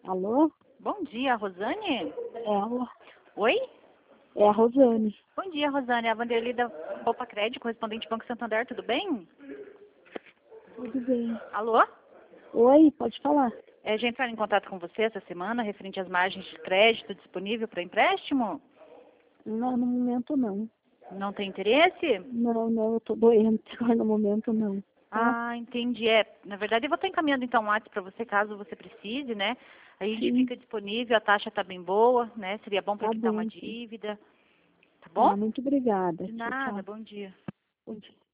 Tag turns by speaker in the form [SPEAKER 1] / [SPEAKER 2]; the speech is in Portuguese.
[SPEAKER 1] Alô?
[SPEAKER 2] Bom dia, Rosane?
[SPEAKER 1] Ela.
[SPEAKER 2] Oi?
[SPEAKER 1] É a Rosane.
[SPEAKER 2] Bom dia, Rosane. É a Vanderlei da Poupa Crédito, correspondente Banco Santander, tudo bem?
[SPEAKER 1] Tudo bem.
[SPEAKER 2] Alô?
[SPEAKER 1] Oi, pode falar.
[SPEAKER 2] Já entraram em contato com você essa semana, referente às margens de crédito disponível para empréstimo?
[SPEAKER 1] Não, no momento não.
[SPEAKER 2] Não tem interesse?
[SPEAKER 1] Não, eu tô doente agora no momento não. Tá?
[SPEAKER 2] Ah, entendi. Na verdade, eu vou estar encaminhando então um WhatsApp para você, caso você precise, né? Aí a gente
[SPEAKER 1] Sim,
[SPEAKER 2] fica disponível, a taxa está bem boa, né? Seria bom para
[SPEAKER 1] tá
[SPEAKER 2] quitar uma
[SPEAKER 1] bom, sim.
[SPEAKER 2] dívida, tá bom?
[SPEAKER 1] Tá, muito obrigada.
[SPEAKER 2] De
[SPEAKER 1] Tchau,
[SPEAKER 2] nada,
[SPEAKER 1] tchau.
[SPEAKER 2] bom dia.
[SPEAKER 1] Bom dia.